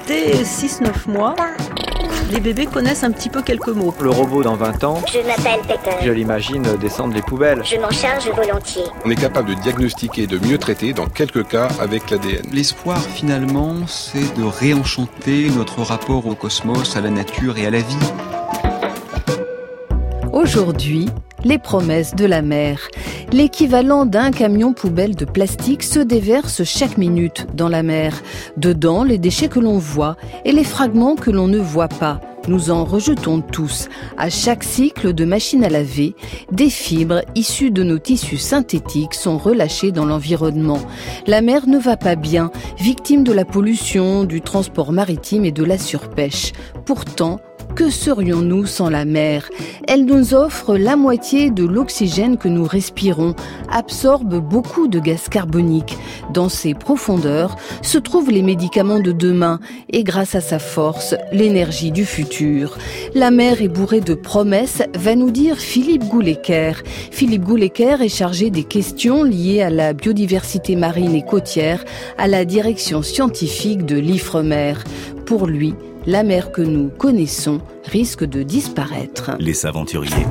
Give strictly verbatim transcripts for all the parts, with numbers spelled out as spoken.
dès six neuf mois, les bébés connaissent un petit peu quelques mots. Le robot dans vingt ans, je m'appelle Peter. Je l'imagine descendre les poubelles. Je m'en charge volontiers. On est capable de diagnostiquer et de mieux traiter, dans quelques cas, avec l'A D N. L'espoir, finalement, c'est de réenchanter notre rapport au cosmos, à la nature et à la vie. Aujourd'hui, les promesses de la mer. L'équivalent d'un camion poubelle de plastique se déverse chaque minute dans la mer. Dedans, les déchets que l'on voit et les fragments que l'on ne voit pas. Nous en rejetons tous. À chaque cycle de machine à laver, des fibres issues de nos tissus synthétiques sont relâchées dans l'environnement. La mer ne va pas bien, victime de la pollution, du transport maritime et de la surpêche. Pourtant, que serions-nous sans la mer ? Elle nous offre la moitié de l'oxygène que nous respirons, absorbe beaucoup de gaz carbonique. Dans ses profondeurs se trouvent les médicaments de demain et grâce à sa force, l'énergie du futur. La mer est bourrée de promesses, va nous dire Philippe Goulecker. Philippe Goulecker est chargé des questions liées à la biodiversité marine et côtière à la direction scientifique de l'Ifremer. Pour lui, la mer que nous connaissons risque de disparaître. Les aventuriers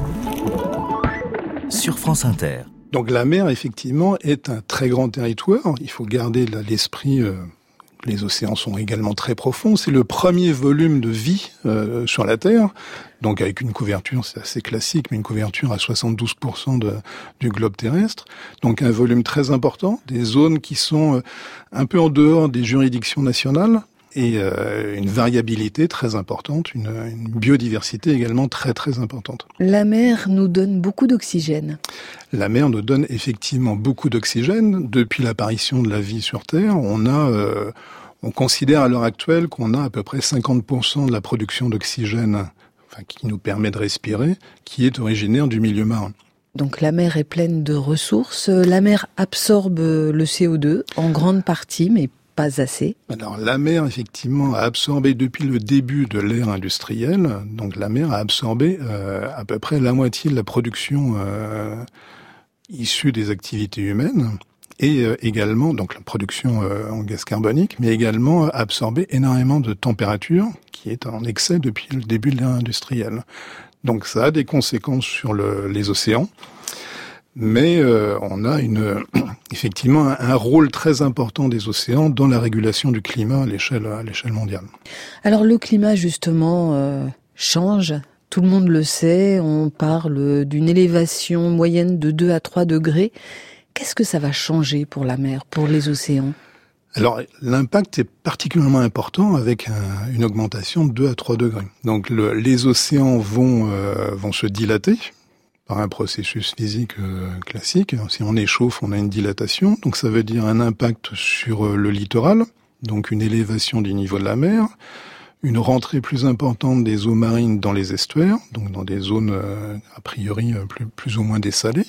sur France Inter. Donc la mer, effectivement, est un très grand territoire. Il faut garder à l'esprit, euh, les océans sont également très profonds. C'est le premier volume de vie euh, sur la Terre. Donc avec une couverture, c'est assez classique, mais une couverture à soixante-douze pour cent de, du globe terrestre. Donc un volume très important, des zones qui sont euh, un peu en dehors des juridictions nationales. Et euh, une variabilité très importante, une, une biodiversité également très très importante. La mer nous donne beaucoup d'oxygène. La mer nous donne effectivement beaucoup d'oxygène. Depuis l'apparition de la vie sur Terre, on a, euh, on considère à l'heure actuelle qu'on a à peu près cinquante pour cent de la production d'oxygène, enfin, qui nous permet de respirer, qui est originaire du milieu marin. Donc la mer est pleine de ressources. La mer absorbe le C O deux en grande partie, mais pas assez. Alors la mer, effectivement, a absorbé depuis le début de l'ère industrielle, donc la mer a absorbé euh, à peu près la moitié de la production euh, issue des activités humaines, et euh, également, donc la production euh, en gaz carbonique, mais également absorbé énormément de température, qui est en excès depuis le début de l'ère industrielle. Donc ça a des conséquences sur le, les océans. Mais euh, on a une, effectivement un, un rôle très important des océans dans la régulation du climat à l'échelle, à l'échelle mondiale. Alors le climat justement euh, change, tout le monde le sait, on parle d'une élévation moyenne de deux à trois degrés. Qu'est-ce que ça va changer pour la mer, pour les océans ? Alors l'impact est particulièrement important avec un, une augmentation de deux à trois degrés. Donc le, les océans vont, euh, vont se dilater par un processus physique euh, classique. Si on échauffe, on a une dilatation, donc ça veut dire un impact sur euh, le littoral, donc une élévation du niveau de la mer, une rentrée plus importante des eaux marines dans les estuaires, donc dans des zones euh, a priori euh, plus, plus ou moins dessalées.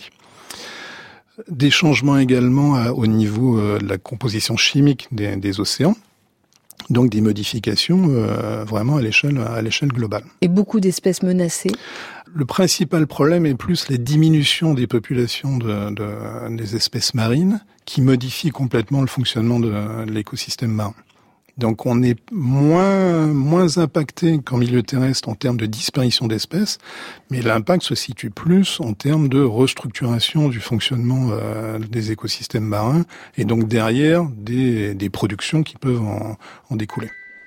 Des changements également à, au niveau euh, de la composition chimique des, des océans. Donc des modifications euh, vraiment à l'échelle à l'échelle globale. Et beaucoup d'espèces menacées. Le principal problème est plus la diminution des populations de, de des espèces marines qui modifient complètement le fonctionnement de, de l'écosystème marin. Donc on est moins moins impacté qu'en milieu terrestre en termes de disparition d'espèces, mais l'impact se situe plus en termes de restructuration du fonctionnement euh, des écosystèmes marins et donc derrière des, des productions qui peuvent en, en découler.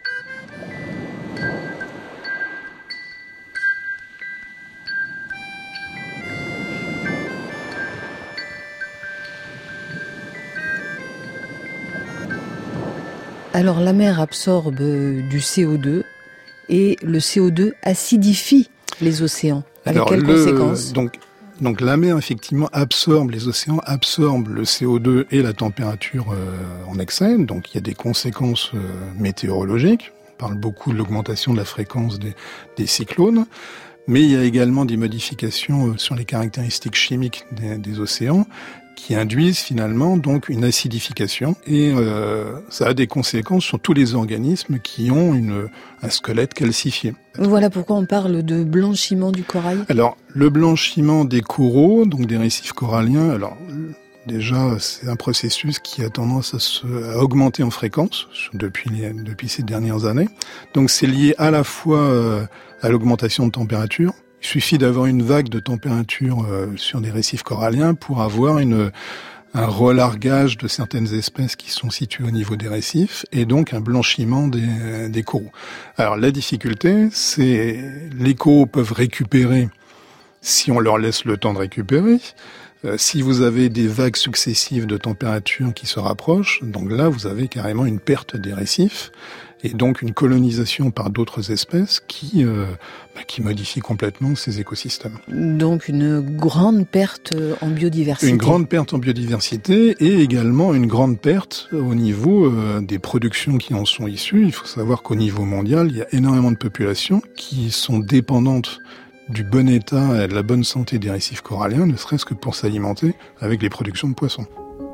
Alors la mer absorbe du C O deux et le C O deux acidifie les océans. Avec Alors, quelles le, conséquences ? donc, donc la mer effectivement absorbe, les océans absorbent le C O deux et la température euh, en excès, donc il y a des conséquences euh, météorologiques. On parle beaucoup de l'augmentation de la fréquence des, des cyclones, mais il y a également des modifications euh, sur les caractéristiques chimiques des, des océans qui induisent finalement donc une acidification et euh, ça a des conséquences sur tous les organismes qui ont une, un squelette calcifié. Voilà pourquoi on parle de blanchiment du corail. Alors le blanchiment des coraux, donc des récifs coralliens, alors Déjà, c'est un processus qui a tendance à, se, à augmenter en fréquence depuis, les, depuis ces dernières années. Donc c'est lié à la fois euh, à l'augmentation de température. Il suffit d'avoir une vague de température euh, sur des récifs coralliens pour avoir une, un relargage de certaines espèces qui sont situées au niveau des récifs et donc un blanchiment des, des coraux. Alors la difficulté, c'est les coraux peuvent récupérer si on leur laisse le temps de récupérer. Euh, si vous avez des vagues successives de température qui se rapprochent, donc là vous avez carrément une perte des récifs et donc une colonisation par d'autres espèces qui euh, bah, qui modifient complètement ces écosystèmes. Donc une grande perte en biodiversité. Une grande perte en biodiversité et également une grande perte au niveau euh, des productions qui en sont issues. Il faut savoir qu'au niveau mondial, il y a énormément de populations qui sont dépendantes du bon état et de la bonne santé des récifs coralliens, ne serait-ce que pour s'alimenter avec les productions de poissons.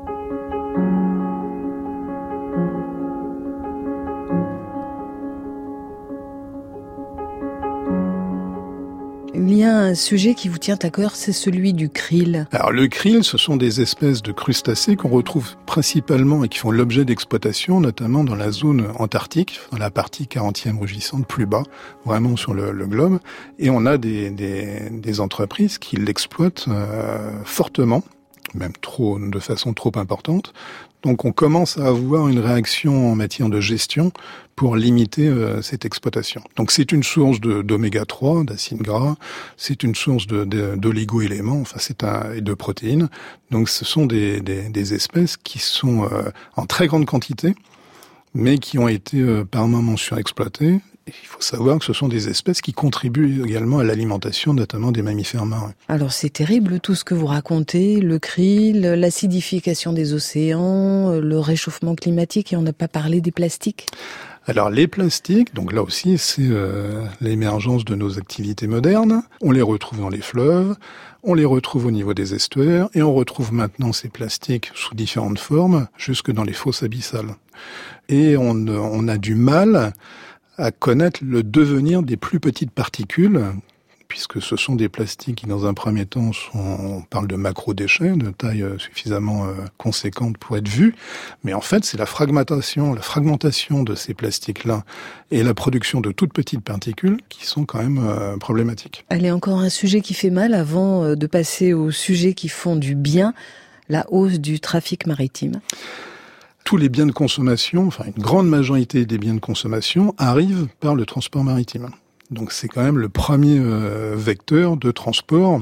Il y a un sujet qui vous tient à cœur, c'est celui du krill. Alors le krill, ce sont des espèces de crustacés qu'on retrouve principalement et qui font l'objet d'exploitation, notamment dans la zone antarctique, dans la partie quarantième rugissante plus bas, vraiment sur le, le globe. Et on a des, des, des entreprises qui l'exploitent euh, fortement, même trop, de façon trop importante. Donc on commence à avoir une réaction en matière de gestion pour limiter euh, cette exploitation. Donc c'est une source de, d'oméga trois, d'acides gras, c'est une source de, de, d'oligo-éléments, enfin c'est un, et de protéines. Donc ce sont des, des, des espèces qui sont euh, en très grande quantité, mais qui ont été euh, par moments surexploitées. Il faut savoir que ce sont des espèces qui contribuent également à l'alimentation, notamment des mammifères marins. Alors c'est terrible tout ce que vous racontez, le krill, l'acidification des océans, le réchauffement climatique, et on n'a pas parlé des plastiques. Alors les plastiques, donc là aussi c'est euh, l'émergence de nos activités modernes. On les retrouve dans les fleuves, on les retrouve au niveau des estuaires, et on retrouve maintenant ces plastiques sous différentes formes, jusque dans les fosses abyssales. Et on, on a du mal à connaître le devenir des plus petites particules, puisque ce sont des plastiques qui, dans un premier temps, sont, on parle de macro-déchets, de taille suffisamment euh, conséquente pour être vus, mais en fait, c'est la fragmentation, la fragmentation de ces plastiques-là et la production de toutes petites particules qui sont quand même euh, problématiques. Allez, encore un sujet qui fait mal avant de passer aux sujets qui font du bien, la hausse du trafic maritime. Tous les biens de consommation, enfin une grande majorité des biens de consommation arrivent par le transport maritime. Donc c'est quand même le premier euh, vecteur de transport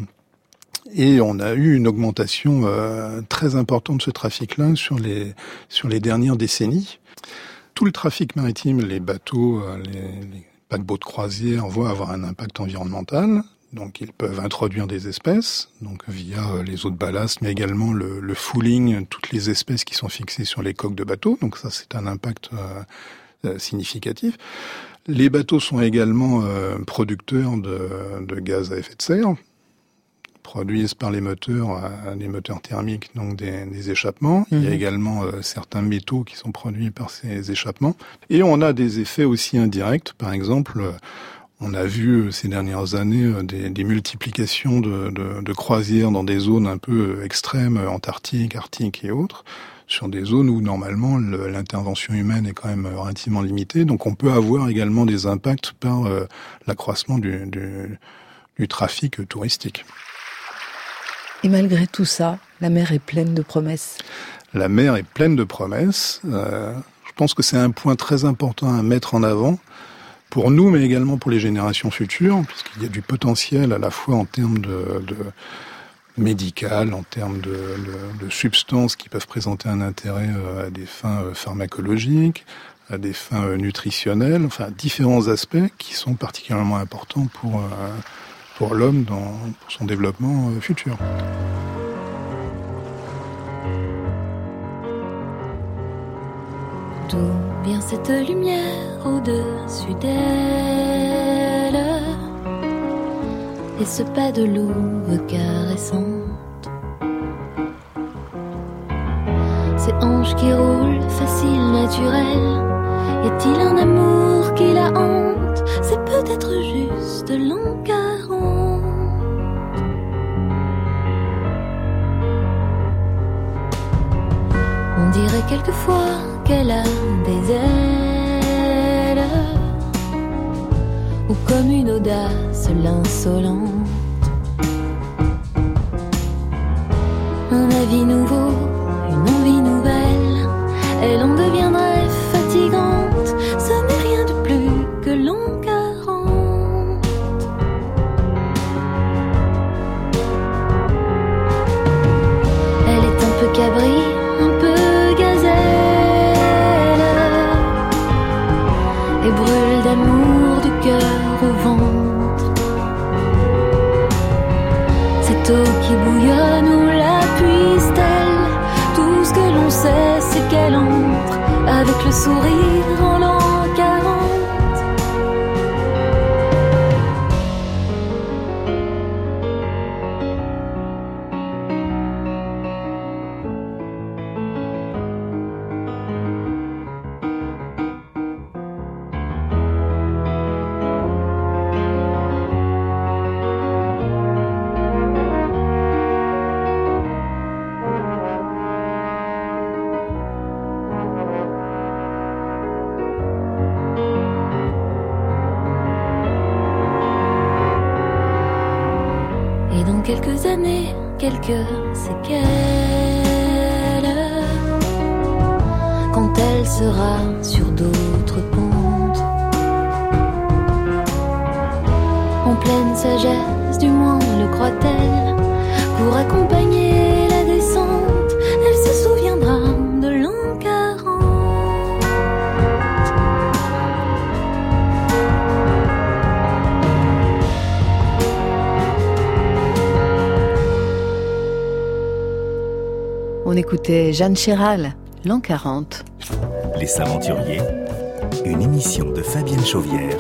et on a eu une augmentation euh, très importante de ce trafic-là sur les sur les dernières décennies. Tout le trafic maritime, les bateaux, les, les paquebots de croisière vont avoir un impact environnemental. Donc ils peuvent introduire des espèces, donc via les eaux de ballast, mais également le, le fouling, toutes les espèces qui sont fixées sur les coques de bateaux. Donc ça, c'est un impact euh, significatif. Les bateaux sont également euh, producteurs de, de gaz à effet de serre, produisent par les moteurs, euh, les moteurs thermiques, donc des, des échappements. Mmh. Il y a également euh, certains métaux qui sont produits par ces échappements. Et on a des effets aussi indirects, par exemple. Euh, On a vu ces dernières années des, des multiplications de, de, de croisières dans des zones un peu extrêmes, antarctiques, arctiques et autres, sur des zones où normalement le, l'intervention humaine est quand même relativement limitée. Donc on peut avoir également des impacts par euh, l'accroissement du, du, du trafic touristique. Et malgré tout ça, la mer est pleine de promesses. La mer est pleine de promesses. Euh, je pense que c'est un point très important à mettre en avant, pour nous, mais également pour les générations futures, puisqu'il y a du potentiel à la fois en termes de, de médical, en termes de, de, de substances qui peuvent présenter un intérêt à des fins pharmacologiques, à des fins nutritionnelles, enfin différents aspects qui sont particulièrement importants pour, pour l'homme dans pour son développement futur. D'où vient cette lumière au-dessus d'elle et ce pas de louve caressante, ces hanches qui roulent, faciles, naturelles. Y a-t-il un amour qui la hante? C'est peut-être juste l'an quarante. quelquefois qu'elle a des ailes, ou comme une audace l'insolente. Un avis nouveau, une envie nouvelle, elle en deviendrait fatigante. Ce n'est rien de plus que l'an quarante. Elle est un peu cabri, un peu gazelle, et brûle d'amour du cœur au ventre. Cette eau qui bouillonne, où la puise-t-elle? Tout ce que l'on sait, c'est qu'elle entre avec le sourire en l'an quarante. Quelques années, quelques séquelles, quand elle sera sur d'autres pentes, en pleine sagesse, du moins le croit-elle, pour accompagner la descente, elle se souviendra de l'an quarante. On écoutait Jeanne Chéral, l'an quarante. Les Aventuriers, une émission de Fabienne Chauvière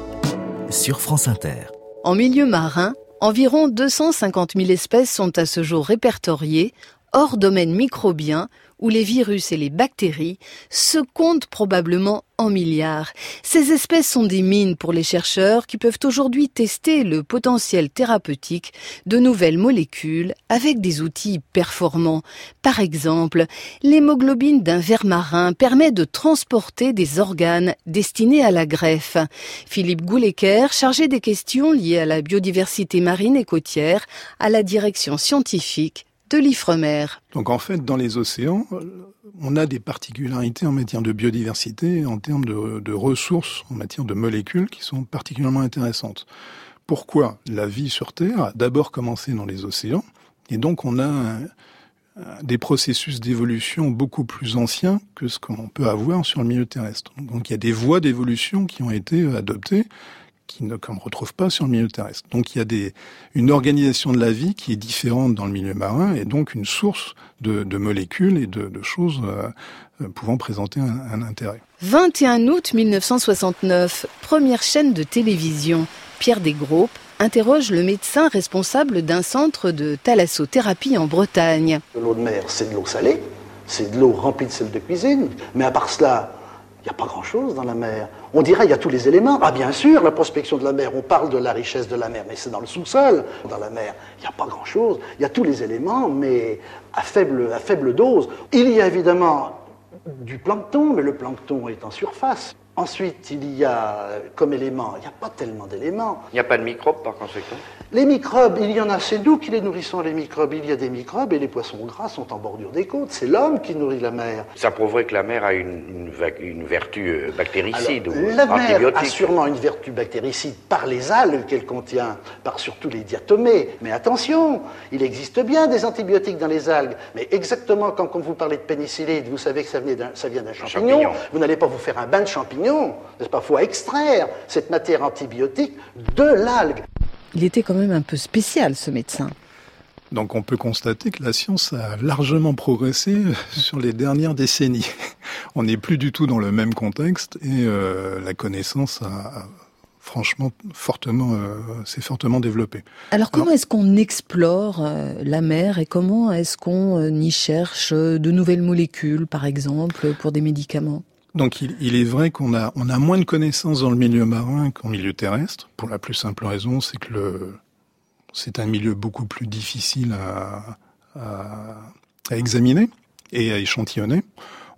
sur France Inter. En milieu marin, environ deux cent cinquante mille espèces sont à ce jour répertoriées, hors domaine microbien, où les virus et les bactéries se comptent probablement en milliards. Ces espèces sont des mines pour les chercheurs qui peuvent aujourd'hui tester le potentiel thérapeutique de nouvelles molécules avec des outils performants. Par exemple, l'hémoglobine d'un ver marin permet de transporter des organes destinés à la greffe. Philippe Goulecker, chargé des questions liées à la biodiversité marine et côtière à la direction scientifique de l'Ifremer. Donc en fait, dans les océans, on a des particularités en matière de biodiversité, en termes de, de ressources, en matière de molécules qui sont particulièrement intéressantes. Pourquoi? La vie sur Terre a d'abord commencé dans les océans, et donc on a un, un, des processus d'évolution beaucoup plus anciens que ce qu'on peut avoir sur le milieu terrestre. Donc il y a des voies d'évolution qui ont été adoptées, qui ne, qu'on ne retrouve pas sur le milieu terrestre. Donc il y a des, une organisation de la vie qui est différente dans le milieu marin et donc une source de, de molécules et de, de choses euh, pouvant présenter un, un intérêt. vingt et un août mille neuf cent soixante-neuf, première chaîne de télévision. Pierre Desgroupes interroge le médecin responsable d'un centre de thalassothérapie en Bretagne. L'eau de mer, c'est de l'eau salée, c'est de l'eau remplie de sel de cuisine, mais à part cela, il n'y a pas grand-chose dans la mer. On dirait qu'il y a tous les éléments. Ah bien sûr, la prospection de la mer, on parle de la richesse de la mer, mais c'est dans le sous-sol. Dans la mer, il n'y a pas grand-chose. Il y a tous les éléments, mais à faible, à faible dose. Il y a évidemment du plancton, mais le plancton est en surface. Ensuite, il y a comme élément, il n'y a pas tellement d'éléments. Il n'y a pas de microbes par conséquent? Les microbes, il y en a, c'est nous qui les nourrissons, les microbes. Il y a des microbes et les poissons gras sont en bordure des côtes. C'est l'homme qui nourrit la mer. Ça prouverait que la mer a une, une, une vertu bactéricide. Alors, ou la mer antibiotique. a sûrement une vertu bactéricide par les algues qu'elle contient, par surtout les diatomées. Mais attention, il existe bien des antibiotiques dans les algues. Mais exactement comme quand vous parlez de pénicilline, vous savez que ça, venait d'un, ça vient d'un champignon. champignon. Vous n'allez pas vous faire un bain de champignons, n'est-ce pas? Il faut extraire cette matière antibiotique de l'algue. Il était quand même un peu spécial, ce médecin. Donc on peut constater que la science a largement progressé sur les dernières décennies. On n'est plus du tout dans le même contexte et euh, la connaissance a, a franchement fortement, euh, s'est fortement développée. Alors comment Alors, est-ce qu'on explore euh, la mer et comment est-ce qu'on euh, y cherche euh, de nouvelles molécules, par exemple, pour des médicaments? Donc il, il est vrai qu'on a, on a moins de connaissances dans le milieu marin qu'en milieu terrestre. Pour la plus simple raison, c'est que le, c'est un milieu beaucoup plus difficile à, à, à examiner et à échantillonner.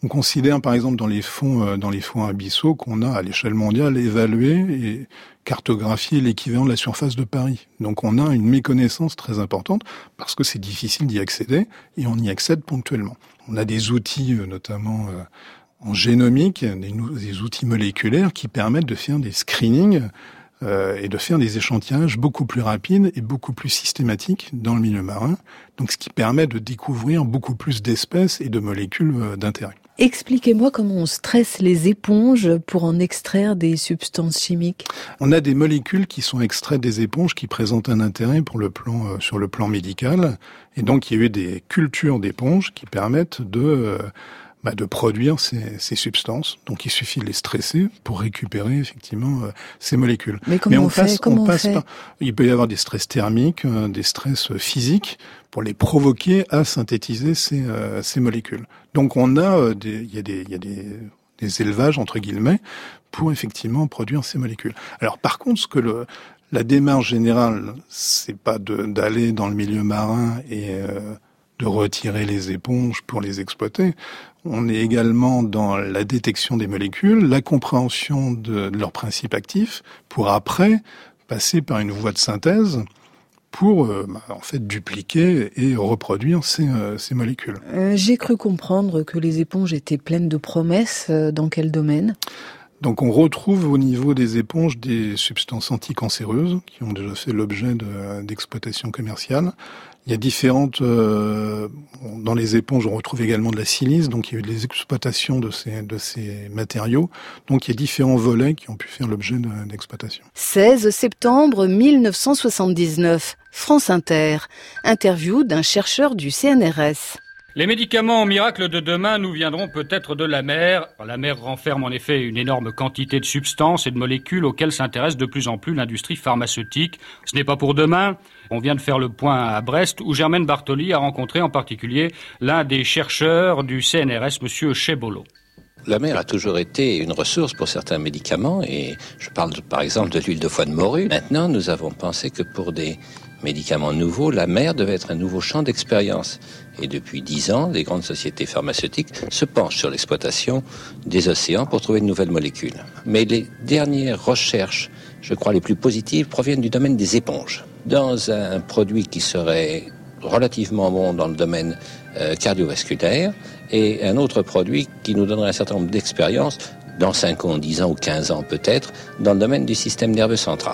On considère par exemple dans les fonds, euh, dans les fonds abyssaux qu'on a à l'échelle mondiale évalué et cartographié l'équivalent de la surface de Paris. Donc on a une méconnaissance très importante parce que c'est difficile d'y accéder et on y accède ponctuellement. On a des outils euh, notamment euh, en génomique, des, des outils moléculaires qui permettent de faire des screenings euh, et de faire des échantillonnages beaucoup plus rapides et beaucoup plus systématiques dans le milieu marin. Donc ce qui permet de découvrir beaucoup plus d'espèces et de molécules euh, d'intérêt. Expliquez-moi comment on stresse les éponges pour en extraire des substances chimiques. On a des molécules qui sont extraites des éponges qui présentent un intérêt pour le plan, euh, sur le plan médical. Et donc il y a eu des cultures d'éponges qui permettent de... Euh, Bah de produire ces, ces substances. Donc, il suffit de les stresser pour récupérer effectivement euh, ces molécules. Mais comment Mais on, on fait passe, comment on on passe fait par, il peut y avoir des stress thermiques, euh, des stress physiques pour les provoquer à synthétiser ces, euh, ces molécules. Donc, on a euh, des, il y a des, il y a des, des élevages entre guillemets pour effectivement produire ces molécules. Alors, par contre, ce que le la démarche générale, c'est pas de, d'aller dans le milieu marin et euh, de retirer les éponges pour les exploiter. On est également dans la détection des molécules, la compréhension de, de leurs principes actifs, pour après passer par une voie de synthèse pour euh, bah, en fait dupliquer et reproduire ces, euh, ces molécules. Euh, j'ai cru comprendre que les éponges étaient pleines de promesses. Euh, dans quel domaine ? Donc on retrouve au niveau des éponges des substances anticancéreuses qui ont déjà fait l'objet de, d'exploitation commerciale. Il y a différentes... Euh, dans les éponges, on retrouve également de la silice, donc il y a eu des exploitations de ces, de ces matériaux. Donc il y a différents volets qui ont pu faire l'objet de, d'exploitation. seize septembre mille neuf cent soixante-dix-neuf, France Inter. Interview d'un chercheur du C N R S. Les médicaments miracles de demain nous viendront peut-être de la mer. La mer renferme en effet une énorme quantité de substances et de molécules auxquelles s'intéresse de plus en plus l'industrie pharmaceutique. Ce n'est pas pour demain. On vient de faire le point à Brest où Germaine Bartoli a rencontré en particulier l'un des chercheurs du C N R S, monsieur Chebolo. La mer a toujours été une ressource pour certains médicaments et je parle de, par exemple de l'huile de foie de morue. Maintenant, nous avons pensé que pour des médicaments nouveaux, la mer devait être un nouveau champ d'expérience. Et depuis dix ans, les grandes sociétés pharmaceutiques se penchent sur l'exploitation des océans pour trouver de nouvelles molécules. Mais les dernières recherches, je crois les plus positives, proviennent du domaine des éponges. Dans un produit qui serait relativement bon dans le domaine euh, cardiovasculaire et un autre produit qui nous donnerait un certain nombre d'expériences dans cinq ans, dix ans ou quinze ans peut-être, dans le domaine du système nerveux central.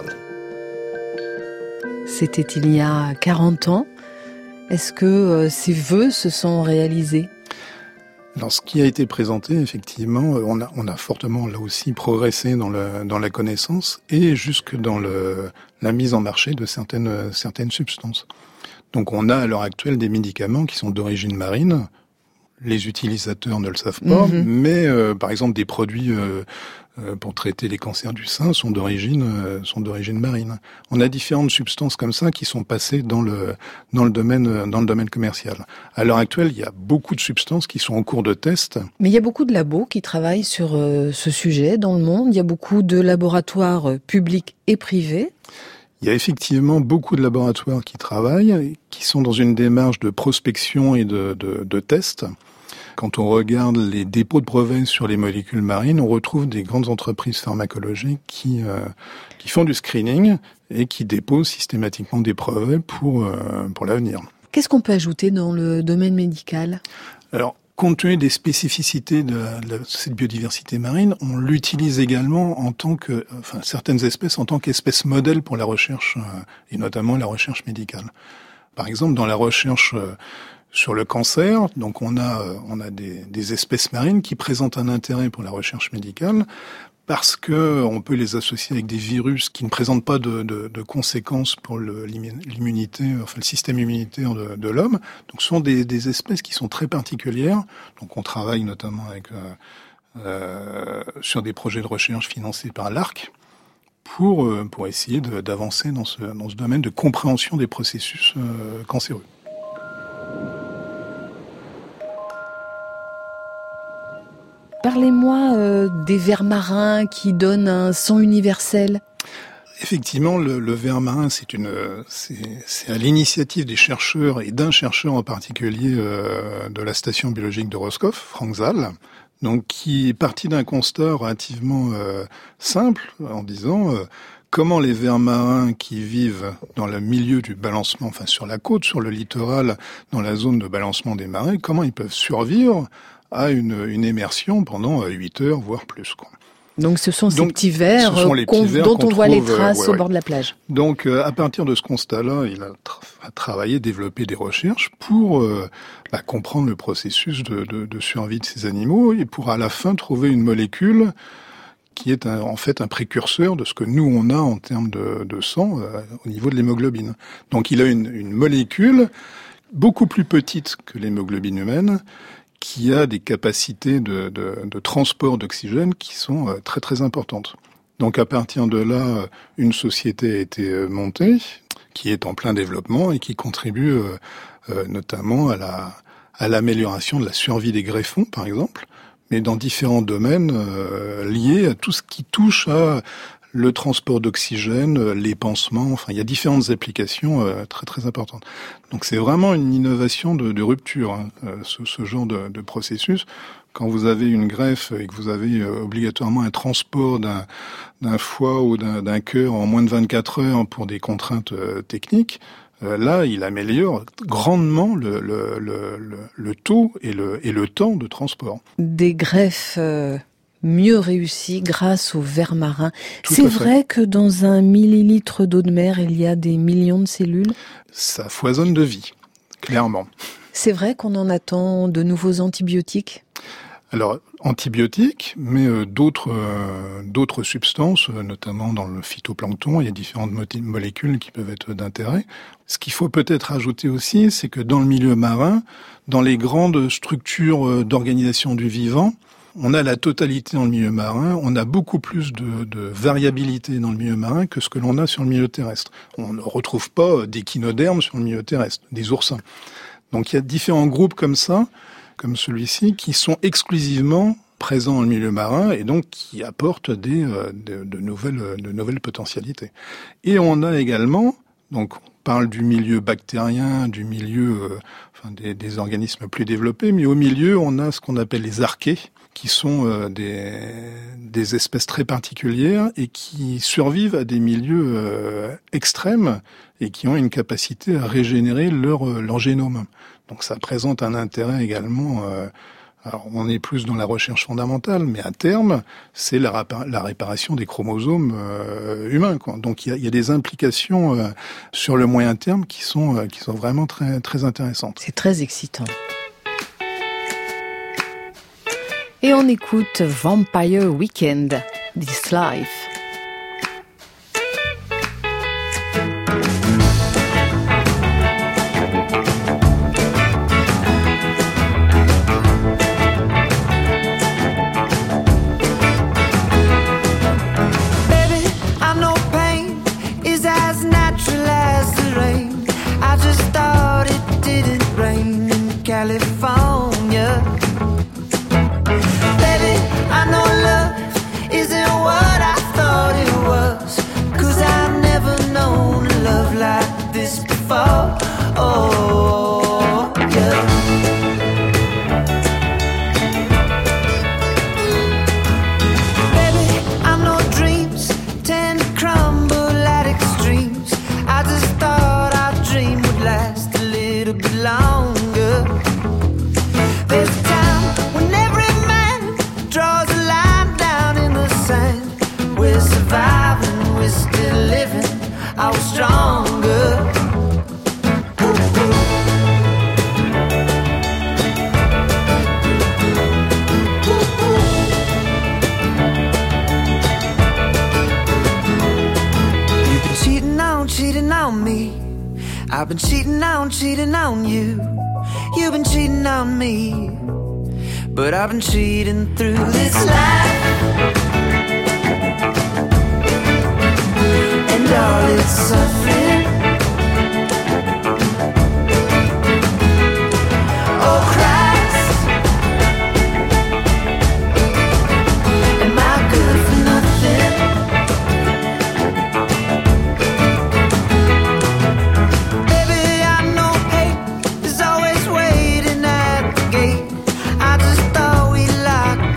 C'était il y a quarante ans. Est-ce que euh, ces vœux se sont réalisés ? Alors, ce qui a été présenté, effectivement, on a, on a fortement, là aussi, progressé dans, le, dans la connaissance et jusque dans le, la mise en marché de certaines, certaines substances. Donc, on a à l'heure actuelle des médicaments qui sont d'origine marine. Les utilisateurs ne le savent pas, mmh. mais euh, par exemple, des produits euh, euh, pour traiter les cancers du sein sont d'origine euh, sont d'origine marine. On a différentes substances comme ça qui sont passées dans le dans le domaine dans le domaine commercial. À l'heure actuelle, il y a beaucoup de substances qui sont en cours de test. Mais il y a beaucoup de labos qui travaillent sur euh, ce sujet dans le monde. Il y a beaucoup de laboratoires euh, publics et privés. Il y a effectivement beaucoup de laboratoires qui travaillent, qui sont dans une démarche de prospection et de, de, de tests. Quand on regarde les dépôts de brevets sur les molécules marines, on retrouve des grandes entreprises pharmacologiques qui, euh, qui font du screening et qui déposent systématiquement des brevets pour, euh, pour l'avenir. Qu'est-ce qu'on peut ajouter dans le domaine médical ? Alors, compte tenu des spécificités de, la, de cette biodiversité marine, on l'utilise également en tant que, enfin, certaines espèces en tant qu'espèces modèles pour la recherche, euh, et notamment la recherche médicale. Par exemple, dans la recherche euh, sur le cancer, donc on a, euh, on a des, des espèces marines qui présentent un intérêt pour la recherche médicale parce que on peut les associer avec des virus qui ne présentent pas de, de, de conséquences pour le, l'immunité, enfin le système immunitaire de, de l'homme. Donc, ce sont des, des espèces qui sont très particulières. Donc, on travaille notamment avec euh, euh, sur des projets de recherche financés par l'A R C pour euh, pour essayer de, d'avancer dans ce dans ce domaine de compréhension des processus euh, cancéreux. Parlez-moi euh, des vers marins qui donnent un son universel. Effectivement, le, le ver marin, c'est une, c'est, c'est à l'initiative des chercheurs et d'un chercheur en particulier euh, de la station biologique de Roscoff, Frank Zahl. donc qui est parti d'un constat relativement euh, simple, en disant euh, comment les vers marins qui vivent dans le milieu du balancement, enfin sur la côte, sur le littoral, dans la zone de balancement des marées, comment ils peuvent survivre à une, une immersion pendant huit heures, voire plus, quoi. Donc ce sont ces Donc, petits vers, ce sont les qu'on, petits vers dont qu'on on voit trouve, les traces euh, ouais, au ouais. bord de la plage. Donc euh, à partir de ce constat-là, il a, tra- a travaillé, développé des recherches pour euh, bah, comprendre le processus de, de, de survie de ces animaux et pour à la fin trouver une molécule qui est un, en fait un précurseur de ce que nous on a en termes de, de sang euh, au niveau de l'hémoglobine. Donc il a une, une molécule beaucoup plus petite que l'hémoglobine humaine, qui a des capacités de, de, de transport d'oxygène qui sont euh, très très importantes. Donc à partir de là, une société a été montée, qui est en plein développement et qui contribue euh, euh, notamment à la à l'amélioration de la survie des greffons, par exemple, mais dans différents domaines euh, liés à tout ce qui touche à le transport d'oxygène, les pansements, enfin il y a différentes applications euh, très très importantes. Donc c'est vraiment une innovation de, de rupture, hein, euh, ce, ce genre de, de processus. Quand vous avez une greffe et que vous avez euh, obligatoirement un transport d'un, d'un foie ou d'un, d'un cœur en moins de vingt-quatre heures pour des contraintes euh, techniques, euh, là il améliore grandement le, le, le, le, le taux et le, et le temps de transport. Des greffes euh, mieux réussies grâce aux vers marins. Tout C'est à fait. vrai que dans un millilitre d'eau de mer, il y a des millions de cellules. Ça foisonne de vie, clairement. C'est vrai qu'on en attend de nouveaux antibiotiques ? Alors, antibiotiques, mais euh, d'autres euh, d'autres substances, euh, notamment dans le phytoplancton, il y a différentes mo- molécules qui peuvent être d'intérêt. Ce qu'il faut peut-être ajouter aussi, c'est que dans le milieu marin, dans les grandes structures euh, d'organisation du vivant, on a la totalité dans le milieu marin, on a beaucoup plus de, de variabilité dans le milieu marin que ce que l'on a sur le milieu terrestre. On ne retrouve pas d'échinodermes sur le milieu terrestre, des oursins. Donc il y a différents groupes comme ça, comme celui-ci, qui sont exclusivement présents dans le milieu marin et donc qui apportent des, euh, de, de, nouvelles, de nouvelles potentialités. Et on a également, donc on parle du milieu bactérien, du milieu, euh, enfin des, des organismes plus développés, mais au milieu on a ce qu'on appelle les archées, qui sont euh, des, des espèces très particulières et qui survivent à des milieux euh, extrêmes et qui ont une capacité à régénérer leur, leur génome. Donc ça présente un intérêt également, euh, alors on est plus dans la recherche fondamentale, mais à terme, c'est la, répa- la réparation des chromosomes euh, humains, quoi. Donc il y a, il y a des implications euh, sur le moyen terme qui sont, euh, qui sont vraiment très, très intéressantes. C'est très excitant. Et on écoute Vampire Weekend, This Life. California. Baby, I know love isn't what I thought it was, 'cause I've never known a love like this before. Oh, yeah. Baby, I know dreams tend to crumble at extremes. I just thought our dream would last a little bit longer. There's a time when every man draws a line down in the sand. We're surviving, we're still living, I was stronger. Ooh, ooh. Ooh, ooh. You've been cheating on, cheating on me. I've been cheating on, cheating on you. You've been cheating on me, but I've been cheating through this life, and all its suffering. Oh Christ, am I good for nothing? Baby, I know hate is always waiting at the gate. I just thought we locked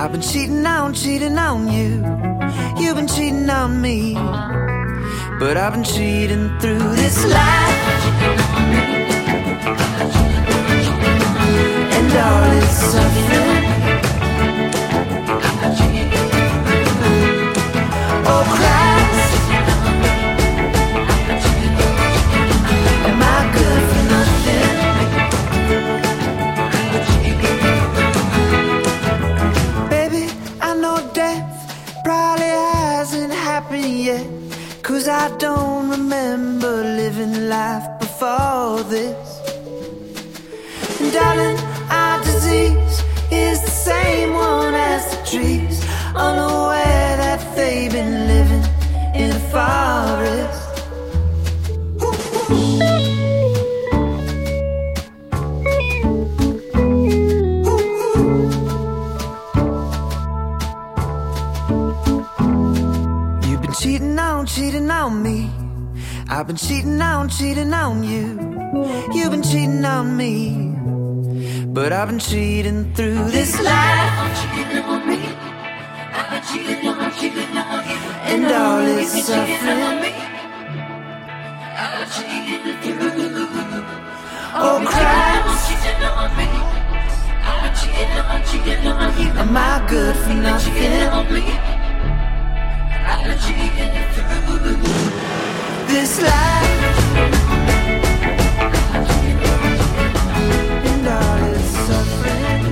I've been cheating on, cheating on you. You've been cheating on me. But I've been cheating through this life. And all is suffering. Oh Christ, am I good for nothing? Baby, I know death probably hasn't happened yet, 'cause I don't remember living life before this. And darling, our disease is the same one as the trees, unaware that they've been living in a forest. You've been cheating on, cheating on me. I've been cheating on, cheating on you. You've been cheating on me. But I've been cheating through this life. And all is suffering. Oh Christ, am I good for nothing? This life. And all is suffering.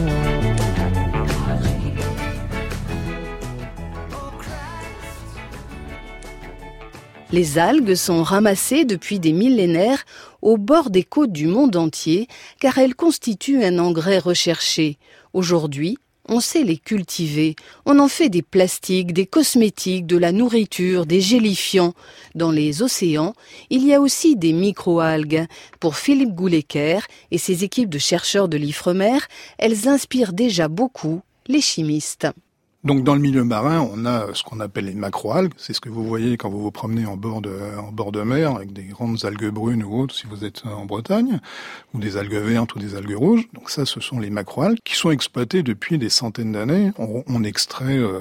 Les algues sont ramassées depuis des millénaires au bord des côtes du monde entier, car elles constituent un engrais recherché. Aujourd'hui, on sait les cultiver. On en fait des plastiques, des cosmétiques, de la nourriture, des gélifiants. Dans les océans, il y a aussi des microalgues. Pour Philippe Goulecker et ses équipes de chercheurs de l'Ifremer, elles inspirent déjà beaucoup les chimistes. Donc dans le milieu marin, on a ce qu'on appelle les macroalgues. C'est ce que vous voyez quand vous vous promenez en bord de, en bord de mer, avec des grandes algues brunes ou autres, si vous êtes en Bretagne, ou des algues vertes ou des algues rouges. Donc ça, ce sont les macroalgues qui sont exploitées depuis des centaines d'années. On, on extrait euh,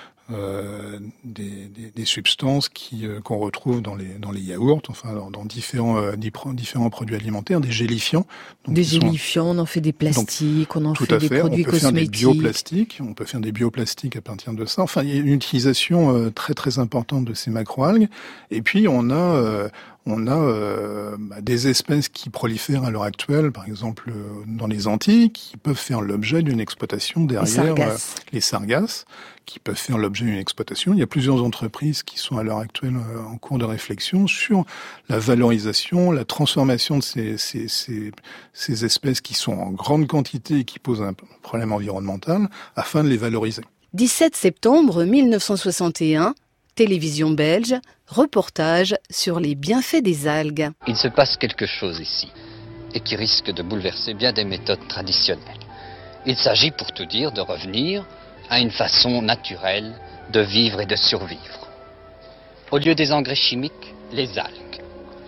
euh, des, des, des substances qui euh, qu'on retrouve dans les dans les yaourts, enfin dans, dans différents euh, différents produits alimentaires, des gélifiants. Donc, des gélifiants, sont... on en fait des plastiques, Donc, on en tout fait à des fait. produits on peut cosmétiques. Faire des bioplastiques, on peut faire des bioplastiques à partir de ça. Enfin, il y a une utilisation euh, très très importante de ces macroalgues. Et puis on a euh, on a euh, bah, des espèces qui prolifèrent à l'heure actuelle, par exemple euh, dans les Antilles, qui peuvent faire l'objet d'une exploitation derrière les sargasses. Euh, les sargasses, qui peuvent faire l'objet d'une exploitation. Il y a plusieurs entreprises qui sont à l'heure actuelle euh, en cours de réflexion sur la valorisation, la transformation de ces, ces, ces, ces espèces qui sont en grande quantité et qui posent un problème environnemental, afin de les valoriser. dix-sept septembre mille neuf cent soixante et un, télévision belge, reportage sur les bienfaits des algues. Il se passe quelque chose ici, et qui risque de bouleverser bien des méthodes traditionnelles. Il s'agit, pour tout dire, de revenir à une façon naturelle de vivre et de survivre. Au lieu des engrais chimiques, les algues.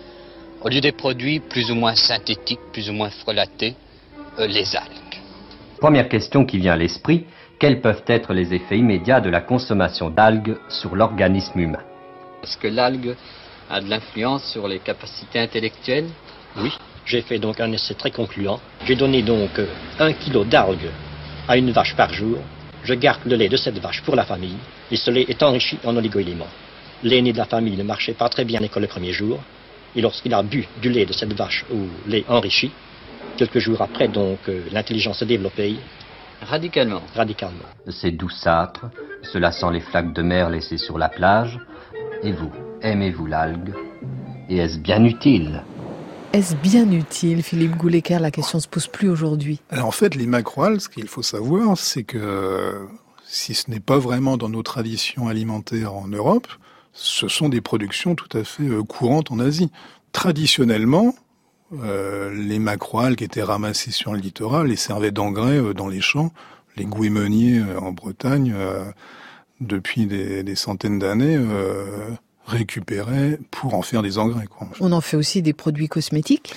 Au lieu des produits plus ou moins synthétiques, plus ou moins frelatés, euh, les algues. Première question qui vient à l'esprit, quels peuvent être les effets immédiats de la consommation d'algues sur l'organisme humain? Est-ce que l'algue a de l'influence sur les capacités intellectuelles? Oui, j'ai fait donc un essai très concluant. J'ai donné donc un kilo d'algues à une vache par jour. Je garde le lait de cette vache pour la famille, et ce lait est enrichi en oligo-éléments. L'aîné de la famille ne marchait pas très bien à l'école le premier jour, et lorsqu'il a bu du lait de cette vache au lait enrichi, quelques jours après, donc, euh, l'intelligence s'est développée. Radicalement. Radicalement. C'est douceâtre, cela sent les flaques de mer laissées sur la plage. Et vous, aimez-vous l'algue? Et est-ce bien utile? Est-ce bien utile, Philippe Goulecker? La question ne se pose plus aujourd'hui. Alors en fait, les macroalgues, ce qu'il faut savoir, c'est que si ce n'est pas vraiment dans nos traditions alimentaires en Europe, ce sont des productions tout à fait courantes en Asie. Traditionnellement, euh, les macroalgues étaient ramassées sur le littoral et servaient d'engrais dans les champs. Les gouémeniers en Bretagne, euh, depuis des, des centaines d'années, euh, récupéraient pour en faire des engrais, quoi. On en fait aussi des produits cosmétiques?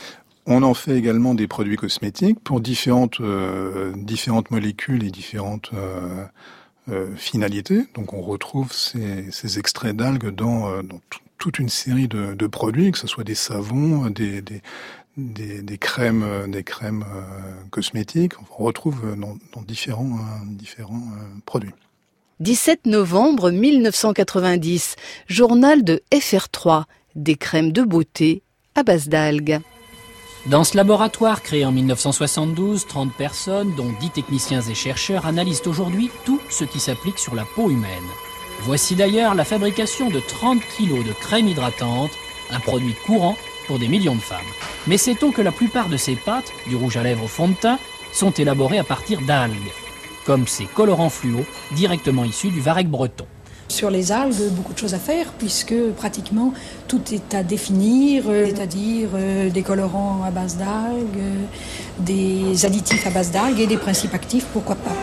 On en fait également des produits cosmétiques pour différentes, euh, différentes molécules et différentes euh, euh, finalités. Donc on retrouve ces, ces extraits d'algues dans, euh, dans t- toute une série de, de produits, que ce soit des savons, des, des, des, des crèmes, des crèmes euh, cosmétiques. On retrouve dans, dans différents, euh, différents euh, produits. dix-sept novembre mille neuf cent quatre-vingt-dix, journal de F R trois, des crèmes de beauté à base d'algues. Dans ce laboratoire créé en mille neuf cent soixante-douze, trente personnes, dont dix techniciens et chercheurs, analysent aujourd'hui tout ce qui s'applique sur la peau humaine. Voici d'ailleurs la fabrication de trente kilos de crème hydratante, un produit courant pour des millions de femmes. Mais sait-on que la plupart de ces pâtes, du rouge à lèvres au fond de teint, sont élaborées à partir d'algues, comme ces colorants fluo directement issus du varech breton. Sur les algues, beaucoup de choses à faire puisque pratiquement tout est à définir, c'est-à-dire des colorants à base d'algues, des additifs à base d'algues et des principes actifs, pourquoi pas.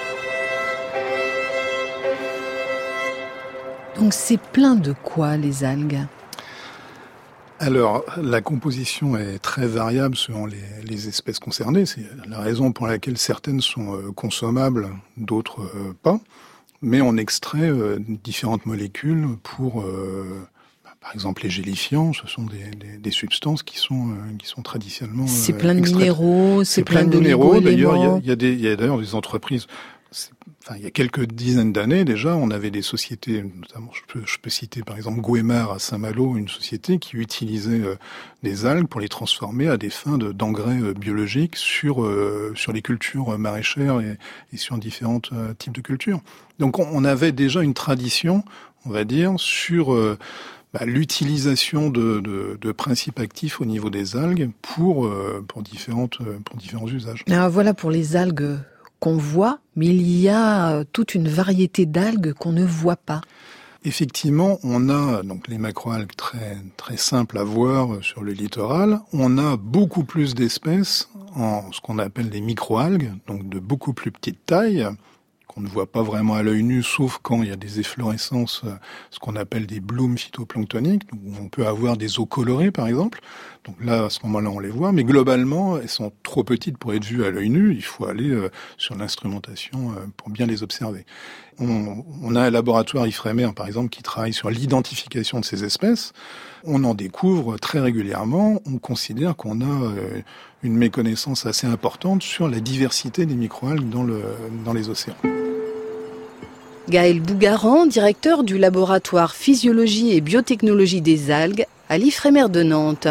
Donc c'est plein de quoi les algues ? Alors, la composition est très variable selon les, les espèces concernées. C'est la raison pour laquelle certaines sont euh, consommables, d'autres euh, pas. Mais on extrait euh, différentes molécules pour, euh, bah, par exemple, les gélifiants. Ce sont des, des, des substances qui sont euh, qui sont traditionnellement. Euh, c'est plein de extraites. minéraux, c'est, c'est plein, plein de minéraux. D'ailleurs, il y a, il il y a des, il y a d'ailleurs des entreprises. C'est, enfin, il y a quelques dizaines d'années déjà, on avait des sociétés, notamment, je peux, je peux citer par exemple Guémar à Saint-Malo, une société qui utilisait euh, des algues pour les transformer à des fins de, d'engrais euh, biologiques sur euh, sur les cultures maraîchères et, et sur différents euh, types de cultures. Donc, on, on avait déjà une tradition, on va dire, sur euh, bah, l'utilisation de, de, de principes actifs au niveau des algues pour euh, pour différentes pour différents usages. Ah, voilà pour les algues qu'on voit, mais il y a toute une variété d'algues qu'on ne voit pas. Effectivement, on a donc les macroalgues très très simples à voir sur le littoral. On a beaucoup plus d'espèces en ce qu'on appelle les microalgues, donc de beaucoup plus petite taille, qu'on ne voit pas vraiment à l'œil nu, sauf quand il y a des efflorescences, ce qu'on appelle des blooms phytoplanctoniques, où on peut avoir des eaux colorées, par exemple. Donc là, à ce moment-là, on les voit. Mais globalement, elles sont trop petites pour être vues à l'œil nu. Il faut aller euh, sur l'instrumentation euh, pour bien les observer. On, on a un laboratoire Ifremer, par exemple, qui travaille sur l'identification de ces espèces. On en découvre très régulièrement. On considère qu'on a euh, une méconnaissance assez importante sur la diversité des microalgues dans, le, dans les océans. Gaël Bougaran, directeur du laboratoire Physiologie et Biotechnologie des algues à l'Ifremer de Nantes.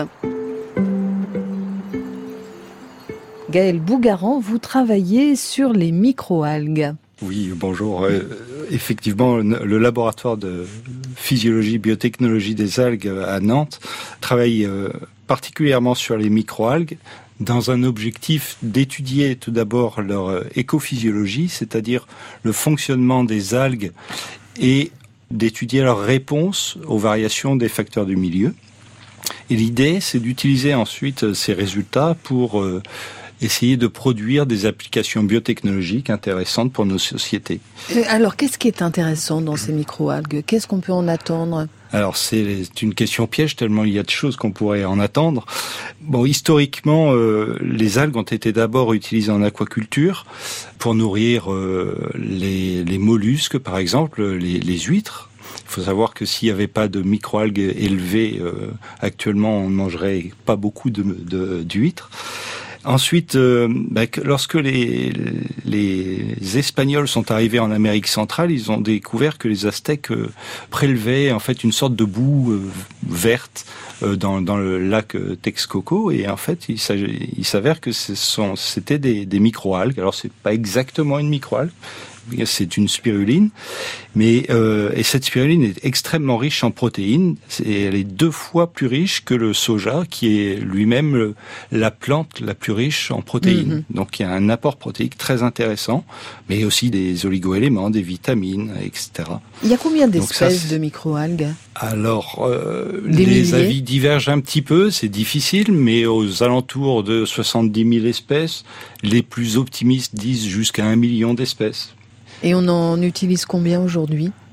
Gaël Bougaran, vous travaillez sur les microalgues. Oui, bonjour. Euh, effectivement, le laboratoire de physiologie et biotechnologie des algues à Nantes travaille euh, particulièrement sur les microalgues dans un objectif d'étudier tout d'abord leur écophysiologie, c'est-à-dire le fonctionnement des algues et d'étudier leur réponse aux variations des facteurs du milieu. Et l'idée, c'est d'utiliser ensuite ces résultats pour euh, essayer de produire des applications biotechnologiques intéressantes pour nos sociétés. Alors, qu'est-ce qui est intéressant dans ces microalgues ? Qu'est-ce qu'on peut en attendre ? Alors, c'est une question piège, tellement il y a de choses qu'on pourrait en attendre. Bon, historiquement, euh, les algues ont été d'abord utilisées en aquaculture pour nourrir euh, les, les mollusques, par exemple, les, les huîtres. Il faut savoir que s'il n'y avait pas de microalgues élevées, euh, actuellement, on ne mangerait pas beaucoup de, de, d'huîtres. Ensuite, euh, bah, lorsque les, les Espagnols sont arrivés en Amérique centrale, ils ont découvert que les Aztèques euh, prélevaient en fait une sorte de boue euh, verte euh, dans, dans le lac euh, Texcoco, et en fait, il, il s'avère que ce sont, c'était des, des microalgues. Alors, c'est pas exactement une microalgue. C'est une spiruline, mais euh, et cette spiruline est extrêmement riche en protéines. Et elle est deux fois plus riche que le soja, qui est lui-même le, la plante la plus riche en protéines. Mm-hmm. Donc il y a un apport protéique très intéressant, mais aussi des oligoéléments, des vitamines, et cetera. Il y a combien d'espèces ça, de microalgues ? Alors, euh, les milliers. Avis divergent un petit peu, c'est difficile, mais aux alentours de soixante-dix mille espèces, les plus optimistes disent jusqu'à un million d'espèces. Et on en utilise combien aujourd'hui ?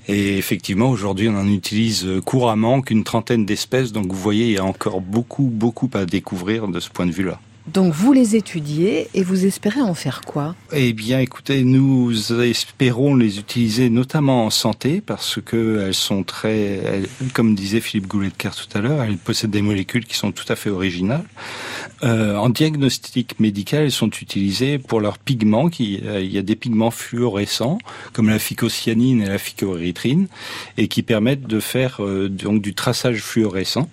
Et effectivement, aujourd'hui, on en utilise couramment qu'une trentaine d'espèces. Donc vous voyez, il y a encore beaucoup, beaucoup à découvrir de ce point de vue-là. Donc vous les étudiez et vous espérez en faire quoi ? Eh bien, écoutez, nous espérons les utiliser notamment en santé parce que elles sont très, elles, comme disait Philippe Goulet-de-Quer tout à l'heure, elles possèdent des molécules qui sont tout à fait originales. Euh, en diagnostic médical, elles sont utilisées pour leurs pigments. Qui, euh, il y a des pigments fluorescents comme la phycocyanine et la phycoérythrine et qui permettent de faire euh, donc du traçage fluorescent.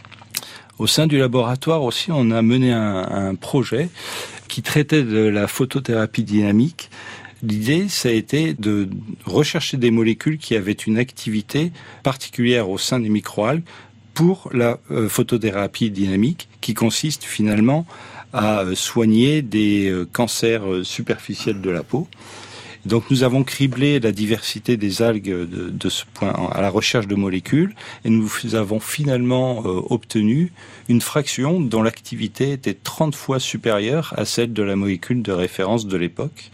Au sein du laboratoire aussi, on a mené un, un projet qui traitait de la photothérapie dynamique. L'idée, ça a été de rechercher des molécules qui avaient une activité particulière au sein des microalgues pour la euh, photothérapie dynamique, qui consiste finalement à soigner des euh, cancers superficiels de la peau. Donc nous avons criblé la diversité des algues de, de ce point à la recherche de molécules et nous avons finalement euh, obtenu une fraction dont l'activité était trente fois supérieure à celle de la molécule de référence de l'époque.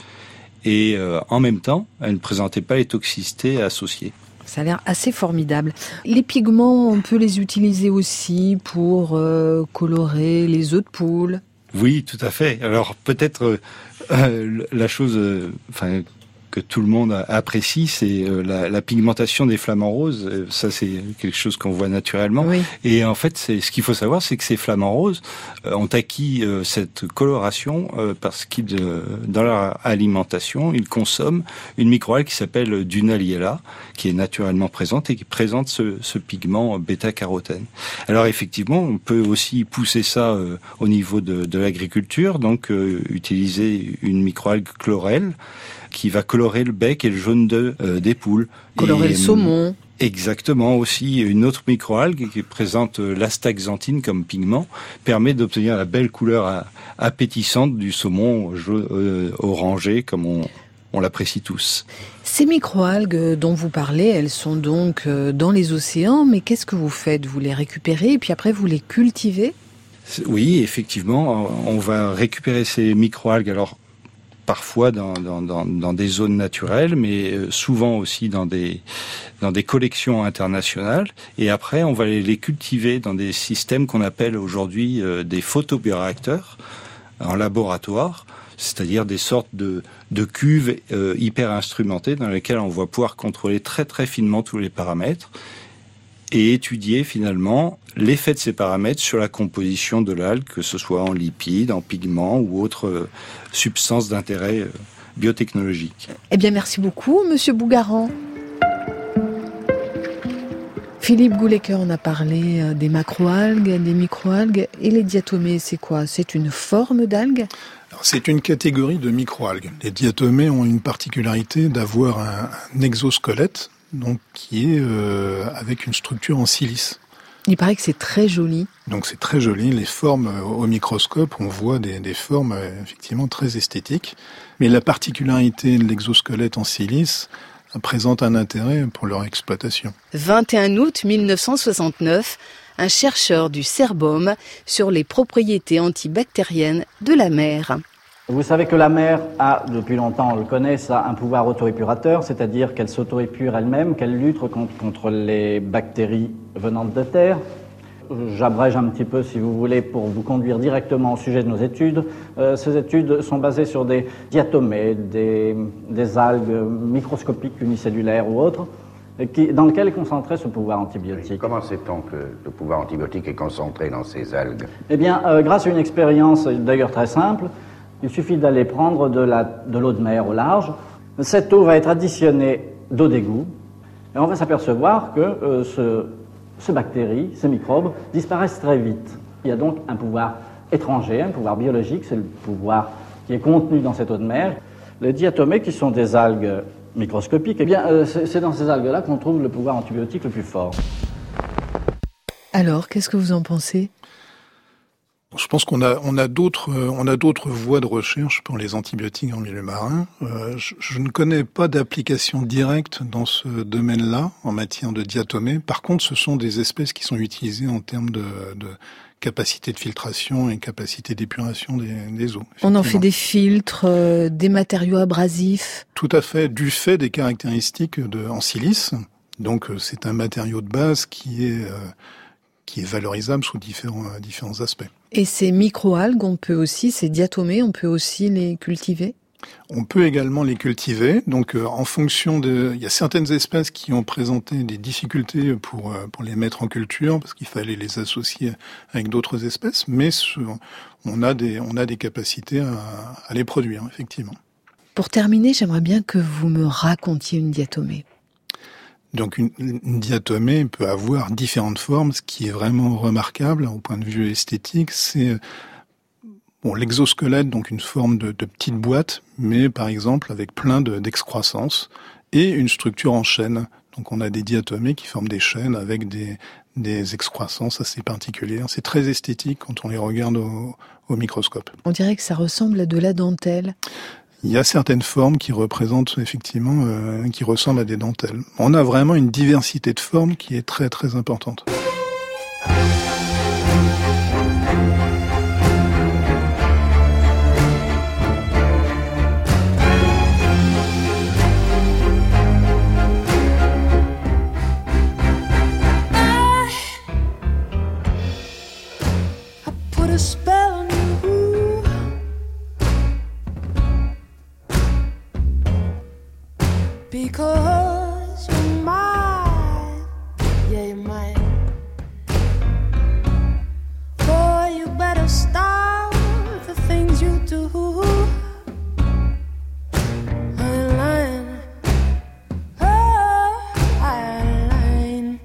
Et euh, en même temps, elle ne présentait pas les toxicités associées. Ça a l'air assez formidable. Les pigments, on peut les utiliser aussi pour euh, colorer les œufs de poule. Oui, tout à fait. Alors peut-être euh, la chose, euh, enfin. que tout le monde apprécie, c'est la, la pigmentation des flamants roses. Ça, c'est quelque chose qu'on voit naturellement. Oui. Et en fait, c'est, ce qu'il faut savoir, c'est que ces flamants roses ont acquis cette coloration parce qu'ils, dans leur alimentation, ils consomment une microalgue qui s'appelle Dunaliella, qui est naturellement présente et qui présente ce, ce pigment bêta-carotène. Alors effectivement, on peut aussi pousser ça au niveau de, de l'agriculture, donc euh, utiliser une microalgue chlorelle qui va colorer le bec et le jaune d'œuf euh, des poules. Colorer et, le saumon. Exactement. Aussi, une autre microalgue qui présente euh, l'astaxanthine comme pigment permet d'obtenir la belle couleur appétissante du saumon jaune, euh, orangé, comme on, on l'apprécie tous. Ces microalgues dont vous parlez, elles sont donc dans les océans, mais qu'est-ce que vous faites ? Vous les récupérez et puis après vous les cultivez ? Oui, effectivement, on va récupérer ces microalgues. Alors, parfois dans, dans, dans, dans des zones naturelles, mais souvent aussi dans des, dans des collections internationales. Et après, on va les, les cultiver dans des systèmes qu'on appelle aujourd'hui euh, des photobioréacteurs en laboratoire, c'est-à-dire des sortes de, de cuves euh, hyper instrumentées dans lesquelles on va pouvoir contrôler très très finement tous les paramètres et étudier finalement l'effet de ces paramètres sur la composition de l'algue, que ce soit en lipides, en pigments ou autres euh, substances d'intérêt euh, biotechnologique. Eh bien, merci beaucoup, Monsieur Bougaran. Philippe Goulet-de-Quer, on a parlé des macroalgues, des microalgues, et les diatomées, c'est quoi ? C'est une forme d'algue ? Alors, c'est une catégorie de microalgues. Les diatomées ont une particularité d'avoir un, un exosquelette, donc qui est euh, avec une structure en silice. Il paraît que c'est très joli. Donc c'est très joli. Les formes au microscope, on voit des, des formes effectivement très esthétiques. Mais la particularité de l'exosquelette en silice présente un intérêt pour leur exploitation. vingt et un août mille neuf cent soixante-neuf, un chercheur du CERBOM sur les propriétés antibactériennes de la mer. Vous savez que la mer a, depuis longtemps on le connaît, ça a un pouvoir auto-épurateur, c'est-à-dire qu'elle s'auto-épure elle-même, qu'elle lutte contre, contre les bactéries venantes de terre. J'abrège un petit peu, si vous voulez, pour vous conduire directement au sujet de nos études. Euh, ces études sont basées sur des diatomées, des, des algues microscopiques unicellulaires ou autres, qui, dans lesquelles est concentré ce pouvoir antibiotique. Comment sait-on que le pouvoir antibiotique est concentré dans ces algues ? Eh bien, euh, grâce à une expérience d'ailleurs très simple, il suffit d'aller prendre de, la, de l'eau de mer au large. Cette eau va être additionnée d'eau d'égout. Et on va s'apercevoir que euh, ce, ces bactéries, ces microbes, disparaissent très vite. Il y a donc un pouvoir étranger, un pouvoir biologique, c'est le pouvoir qui est contenu dans cette eau de mer. Les diatomées, qui sont des algues microscopiques, eh bien, euh, c'est, c'est dans ces algues-là qu'on trouve le pouvoir antibiotique le plus fort. Alors, qu'est-ce que vous en pensez ? Je pense qu'on a, on a d'autres, on a d'autres voies de recherche pour les antibiotiques en milieu marin. Euh, je, je ne connais pas d'application directe dans ce domaine-là en matière de diatomées. Par contre, ce sont des espèces qui sont utilisées en termes de, de capacité de filtration et capacité d'épuration des, des eaux. On en fait des filtres, euh, des matériaux abrasifs. Tout à fait, du fait des caractéristiques de, en silice. Donc euh, c'est un matériau de base qui est euh, qui est valorisable sous différents euh, différents aspects. Et ces microalgues, on peut aussi, ces diatomées, on peut aussi les cultiver? On peut également les cultiver. Donc, euh, en fonction de, il y a certaines espèces qui ont présenté des difficultés pour euh, pour les mettre en culture parce qu'il fallait les associer avec d'autres espèces. Mais ce, on a des on a des capacités à, à les produire effectivement. Pour terminer, j'aimerais bien que vous me racontiez une diatomée. Donc, une, une diatomée peut avoir différentes formes. Ce qui est vraiment remarquable au point de vue esthétique, c'est Bon, l'exosquelette, donc une forme de, de petite boîte, mais par exemple avec plein de, d'excroissances et une structure en chaîne. Donc on a des diatomées qui forment des chaînes avec des, des excroissances assez particulières. C'est très esthétique quand on les regarde au, au microscope. On dirait que ça ressemble à de la dentelle. Il y a certaines formes qui représentent effectivement, euh, qui ressemblent à des dentelles. On a vraiment une diversité de formes qui est très très importante. Because you're mine, yeah, you're mine. Boy, you better stop the things you do. I ain't lying, oh, I ain't lying.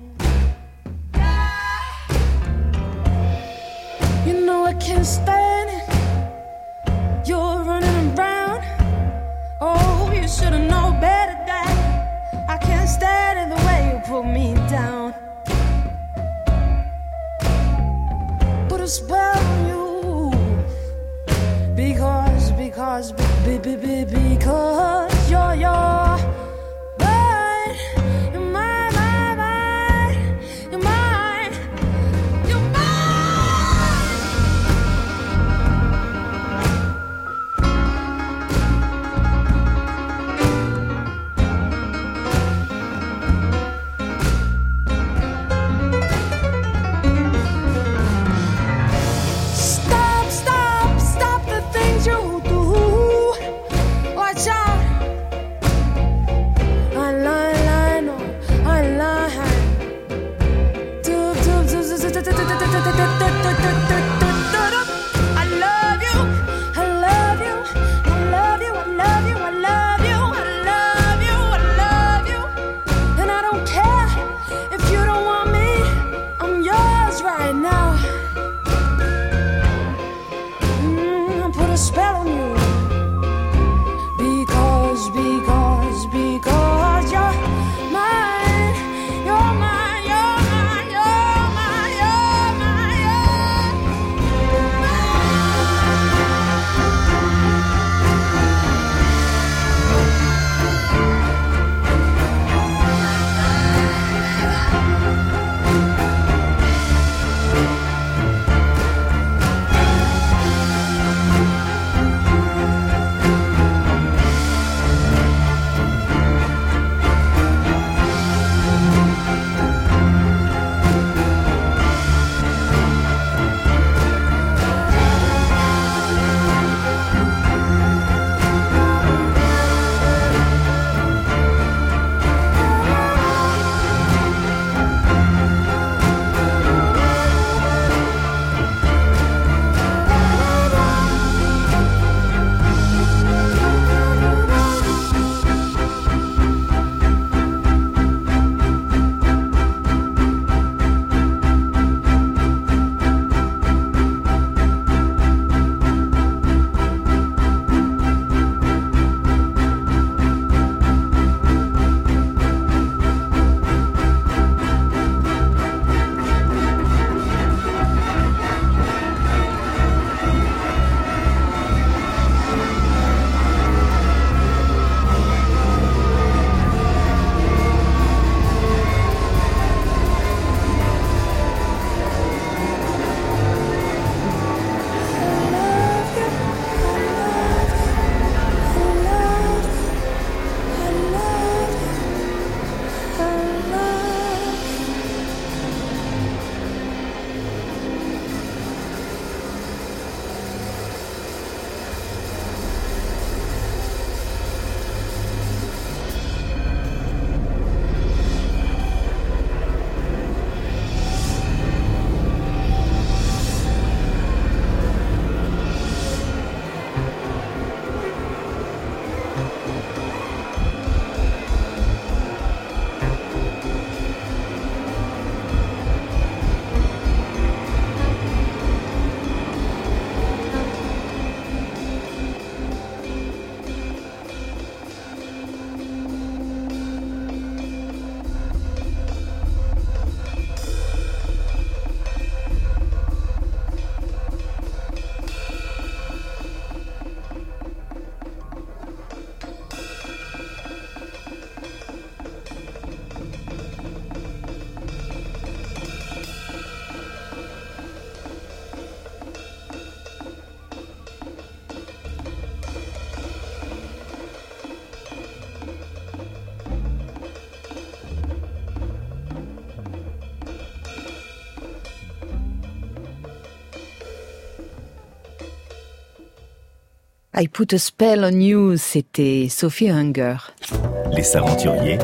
You know I can't stand it. You're running around. Oh, you should've known better. I can't stand it the way you put me down. Put a spell on you. Because, because, be, be, be, because you're, you're mine. You're mine, mine, mine. You're mine. You're I Put a Spell on You, c'était Sophie Hunger. Les Aventuriers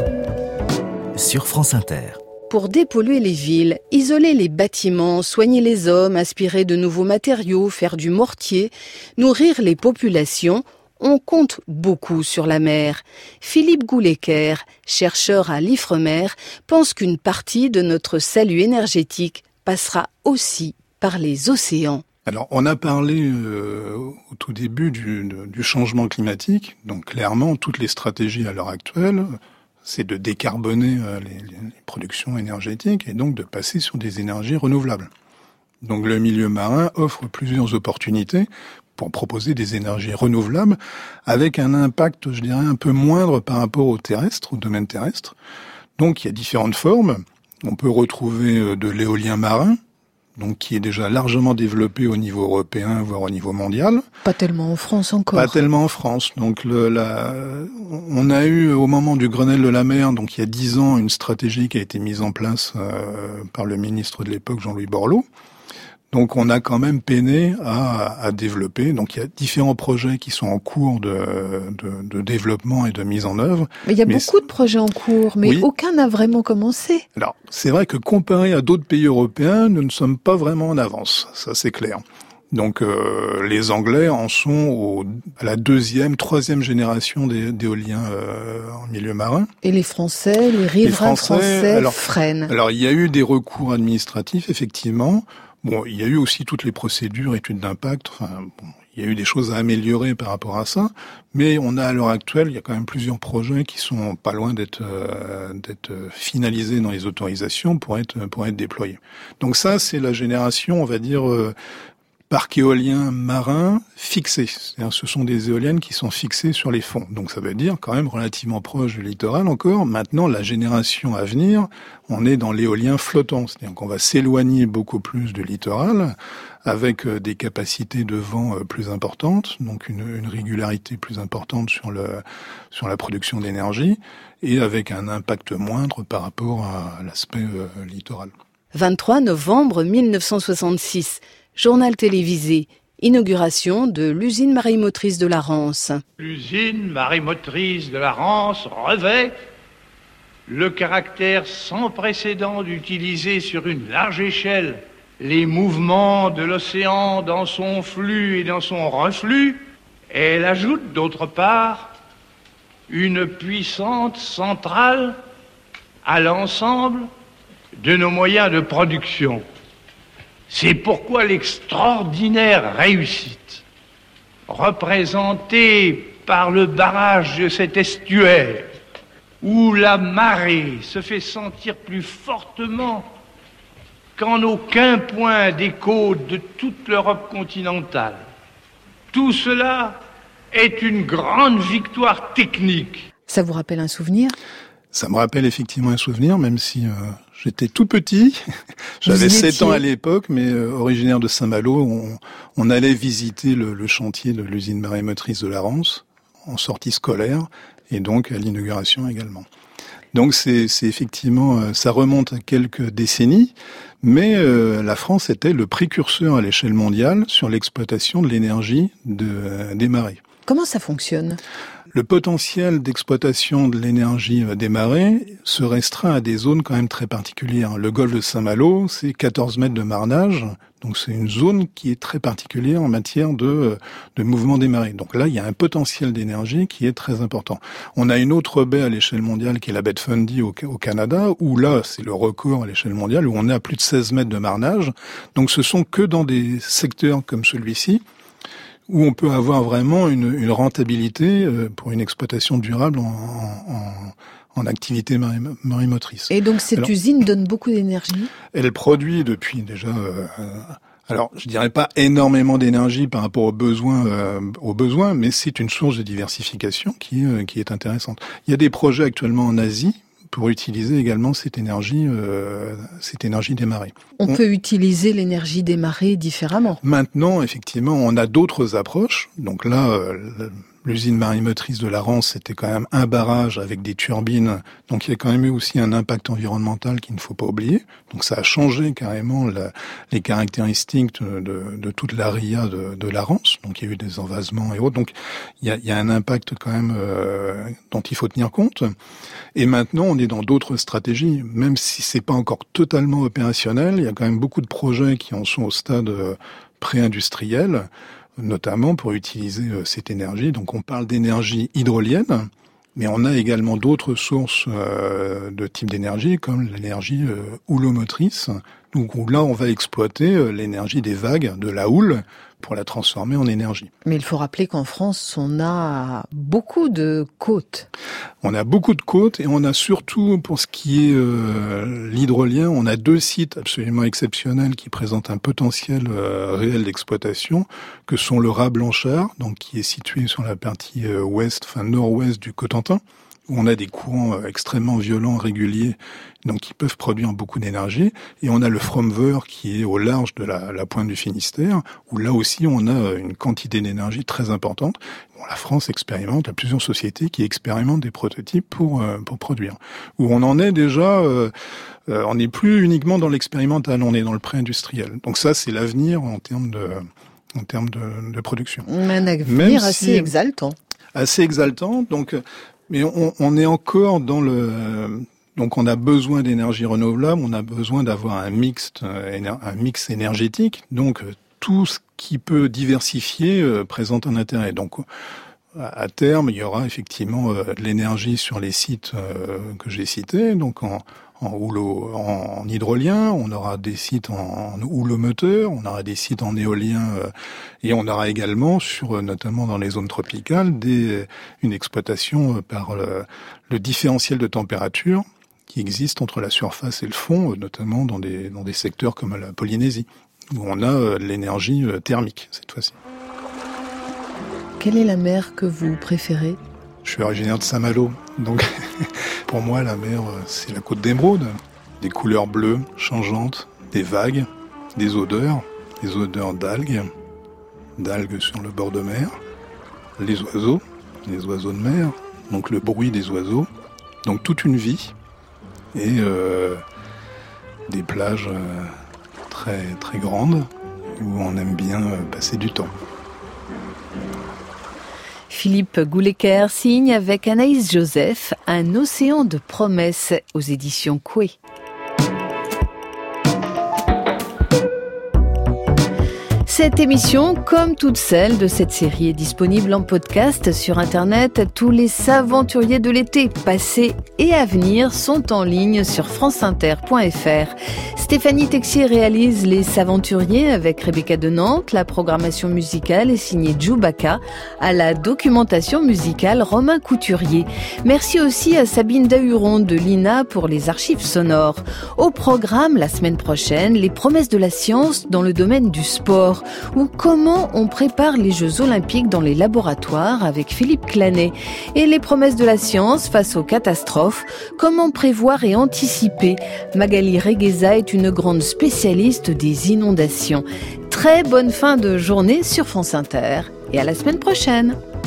sur France Inter. Pour dépolluer les villes, isoler les bâtiments, soigner les hommes, aspirer de nouveaux matériaux, faire du mortier, nourrir les populations, on compte beaucoup sur la mer. Philippe Goulecker, chercheur à l'Ifremer, pense qu'une partie de notre salut énergétique passera aussi par les océans. Alors, on a parlé euh, au tout début du, du changement climatique. Donc, clairement, toutes les stratégies à l'heure actuelle, c'est de décarboner euh, les, les productions énergétiques et donc de passer sur des énergies renouvelables. Donc, le milieu marin offre plusieurs opportunités pour proposer des énergies renouvelables avec un impact, je dirais, un peu moindre par rapport au terrestre, au domaine terrestre. Donc, il y a différentes formes. On peut retrouver de l'éolien marin, donc qui est déjà largement développé au niveau européen, voire au niveau mondial. Pas tellement en France encore. Pas tellement en France. Donc le, la, on a eu au moment du Grenelle de la mer, donc il y a dix ans, une stratégie qui a été mise en place euh, par le ministre de l'époque, Jean-Louis Borloo. Donc on a quand même peiné à, à développer. Donc il y a différents projets qui sont en cours de, de, de développement et de mise en œuvre. Mais il y a mais beaucoup de projets en cours, mais oui. Aucun n'a vraiment commencé. Alors c'est vrai que comparé à d'autres pays européens, nous ne sommes pas vraiment en avance, ça c'est clair. Donc euh, les Anglais en sont au, à la deuxième, troisième génération d'é, d'éoliens euh, en milieu marin. Et les Français, les riverains les Français, français alors, freinent. Alors il y a eu des recours administratifs, effectivement. Bon, il y a eu aussi toutes les procédures, études d'impact, enfin, bon, il y a eu des choses à améliorer par rapport à ça, mais on a à l'heure actuelle, il y a quand même plusieurs projets qui sont pas loin d'être euh, d'être finalisés dans les autorisations pour être pour être déployés. Donc ça, c'est la génération, on va dire, euh, parc éolien marin fixé. C'est-à-dire, ce sont des éoliennes qui sont fixées sur les fonds. Donc ça veut dire quand même relativement proche du littoral encore. Maintenant, la génération à venir, on est dans l'éolien flottant. C'est-à-dire qu'on va s'éloigner beaucoup plus du littoral avec des capacités de vent plus importantes, donc une, une régularité plus importante sur le sur la production d'énergie et avec un impact moindre par rapport à l'aspect euh, littoral. vingt-trois novembre mille neuf cent soixante-six. Journal télévisé, inauguration de l'usine marémotrice de la Rance. L'usine marémotrice de la Rance revêt le caractère sans précédent d'utiliser sur une large échelle les mouvements de l'océan dans son flux et dans son reflux. Et elle ajoute d'autre part une puissante centrale à l'ensemble de nos moyens de production. C'est pourquoi l'extraordinaire réussite représentée par le barrage de cet estuaire, où la marée se fait sentir plus fortement qu'en aucun point des côtes de toute l'Europe continentale. Tout cela est une grande victoire technique. Ça vous rappelle un souvenir ? Ça me rappelle effectivement un souvenir, même si euh, j'étais tout petit. J'avais sept ans à l'époque, mais euh, originaire de Saint-Malo, on, on allait visiter le, le chantier de l'usine marémotrice de la Rance, en sortie scolaire, et donc à l'inauguration également. Donc c'est, c'est effectivement, euh, ça remonte à quelques décennies, mais euh, la France était le précurseur à l'échelle mondiale sur l'exploitation de l'énergie de, euh, des marées. Comment ça fonctionne ? Le potentiel d'exploitation de l'énergie des marées se restreint à des zones quand même très particulières. Le golfe de Saint-Malo, c'est quatorze mètres de marnage, donc c'est une zone qui est très particulière en matière de, de mouvement des marées. Donc là, il y a un potentiel d'énergie qui est très important. On a une autre baie à l'échelle mondiale qui est la baie de Fundy au, au Canada, où là, c'est le record à l'échelle mondiale, où on est à plus de seize mètres de marnage. Donc ce sont que dans des secteurs comme celui-ci, où on peut avoir vraiment une, une rentabilité pour une exploitation durable en, en, en activité marémotrice. Et donc cette alors, usine donne beaucoup d'énergie ? Elle produit depuis déjà, euh, alors je dirais pas énormément d'énergie par rapport aux besoins, euh, aux besoins, mais c'est une source de diversification qui, euh, qui est intéressante. Il y a des projets actuellement en Asie pour utiliser également cette énergie, euh, cette énergie des marées. On, on peut utiliser l'énergie des marées différemment. Maintenant, effectivement, on a d'autres approches. Donc là, euh, l'usine marine-motrice de la Rance, c'était quand même un barrage avec des turbines. Donc il y a quand même eu aussi un impact environnemental qu'il ne faut pas oublier. Donc ça a changé carrément la, les caractéristiques de, de, de toute l'aria de, de la Rance. Donc il y a eu des envasements et autres. Donc il y a, il y a un impact quand même euh, dont il faut tenir compte. Et maintenant, on est dans d'autres stratégies. Même si c'est pas encore totalement opérationnel, il y a quand même beaucoup de projets qui en sont au stade pré-industriel, notamment pour utiliser euh, cette énergie. Donc on parle d'énergie hydrolienne, mais on a également d'autres sources euh, de type d'énergie, comme l'énergie euh, houlomotrice. Donc là, on va exploiter euh, l'énergie des vagues, de la houle, pour la transformer en énergie. Mais il faut rappeler qu'en France, on a beaucoup de côtes. On a beaucoup de côtes et on a surtout, pour ce qui est euh, l'hydrolien, on a deux sites absolument exceptionnels qui présentent un potentiel euh, réel d'exploitation, que sont le Raz Blanchard, donc qui est situé sur la partie euh, ouest, enfin nord-ouest du Cotentin, où on a des courants euh, extrêmement violents, réguliers, donc qui peuvent produire beaucoup d'énergie. Et on a le Fromveur qui est au large de la, la pointe du Finistère, où là aussi on a une quantité d'énergie très importante. Bon, la France expérimente, il y a plusieurs sociétés qui expérimentent des prototypes pour euh, pour produire. Où on en est déjà, euh, euh, on n'est plus uniquement dans l'expérimental, on est dans le pré-industriel. Donc ça, c'est l'avenir en termes de en termes de, de production. Un avenir Même assez si, exaltant. Assez exaltant, donc. Mais on, on est encore dans le... Donc on a besoin d'énergie renouvelable, on a besoin d'avoir un mix, un mix énergétique. Donc tout ce qui peut diversifier euh, présente un intérêt. Donc à terme, il y aura effectivement euh, de l'énergie sur les sites euh, que j'ai cités, donc en, en, houlo, en, en hydrolien, on aura des sites en, en houlomoteur, on aura des sites en éolien, euh, et on aura également, sur notamment dans les zones tropicales, des, une exploitation euh, par le, le différentiel de température qui existe entre la surface et le fond, euh, notamment dans des, dans des secteurs comme la Polynésie, où on a euh, de l'énergie euh, thermique cette fois-ci. Quelle est la mer que vous préférez ? Je suis originaire de Saint-Malo, donc pour moi la mer c'est la côte d'Émeraude. Des couleurs bleues changeantes, des vagues, des odeurs, des odeurs d'algues, d'algues sur le bord de mer, les oiseaux, les oiseaux de mer, donc le bruit des oiseaux, donc toute une vie et euh, des plages euh, très très grandes où on aime bien euh, passer du temps. Philippe Goulecker signe avec Anaïs Joseph Un océan de promesses aux éditions Coué. Cette émission, comme toutes celles de cette série, est disponible en podcast sur Internet. Tous les aventuriers de l'été, passé et à venir, sont en ligne sur franceinter point f r. Stéphanie Texier réalise Les Aventuriers avec Rebecca de Nantes. La programmation musicale est signée Djoubaka. À la documentation musicale, Romain Couturier. Merci aussi à Sabine Dahuron de l'I N A pour les archives sonores. Au programme, la semaine prochaine, les promesses de la science dans le domaine du sport, ou comment on prépare les Jeux Olympiques dans les laboratoires avec Philippe Clanet. Et les promesses de la science face aux catastrophes, comment prévoir et anticiper. Magali Regueza est une grande spécialiste des inondations. Très bonne fin de journée sur France Inter et à la semaine prochaine.